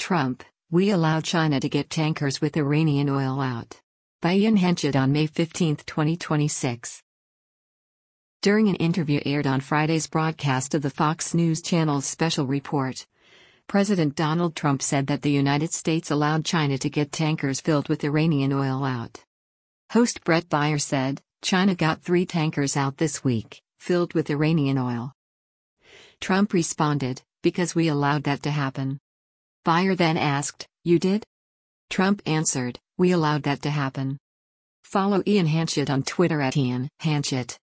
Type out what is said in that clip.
Trump, we allowed China to get tankers with Iranian oil out. By Ian Henchett on May 15, 2026. During an interview aired on Friday's broadcast of the Fox News Channel's special report, President Donald Trump said that the United States allowed China to get tankers filled with Iranian oil out. Host Bret Baier said, "China got 3 tankers out this week, filled with Iranian oil." Trump responded, "Because we allowed that to happen." Baier then asked, "You did?" Trump answered, "We allowed that to happen." Follow Ian Henchett on Twitter @IanHenchett.